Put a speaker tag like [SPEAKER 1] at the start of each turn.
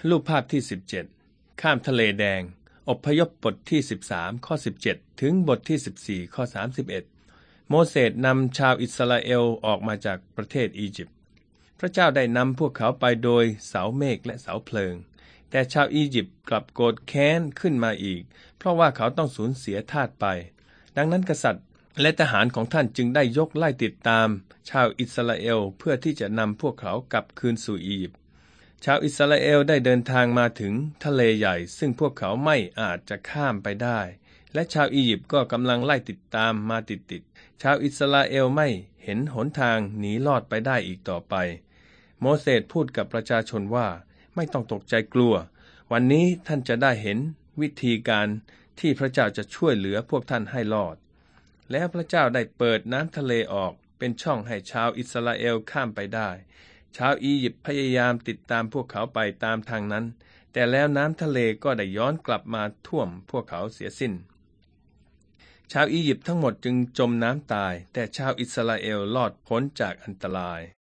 [SPEAKER 1] รูปภาพที่17ข้ามทะเลแดงอพยพบทที่13ข้อ17ถึงบทที่14ข้อ31โมเสสนำชาวอิสราเอลออกมาจากประเทศอียิปต์พระเจ้าได้นำพวกเขาไปโดยเสาเมฆและเสาเพลิงแต่ชาวอียิปต์กลับโกรธแค้นขึ้นมาอีกเพราะว่าเขาต้องสูญเสียทาสไปดังนั้นกษัตริย์และทหารของท่านจึงได้ยกไล่ติดตามชาวอิสราเอลเพื่อที่จะนำพวกเขากลับคืนสู่อียิปต์ชาวอิสราเอลได้เดินทางมาถึงทะเลใหญ่ซึ่งพวกเขาไม่อาจจะข้ามไปได้และชาวอียิปต์ก็กำลังไล่ติดตามมาติดชาวอิสราเอลไม่เห็นหนทางหนีรอดไปได้อีกต่อไปโมเสสพูดกับประชาชนว่าไม่ต้องตกใจกลัววันนี้ท่านจะได้เห็นวิธีการที่พระเจ้าจะช่วยเหลือพวกท่านให้รอดแล้วพระเจ้าได้เปิดน้ำทะเลออกเป็นช่องให้ชาวอิสราเอลข้ามไปได้ชาวอียิปต์พยายามติดตามพวกเขาไปตามทางนั้นแต่แล้วน้ำทะเลก็ได้ย้อนกลับมาท่วมพวกเขาเสียสิ้นชาวอียิปต์ทั้งหมดจึงจมน้ำตายแต่ชาวอิสราเอลรอดพ้นจากอันตราย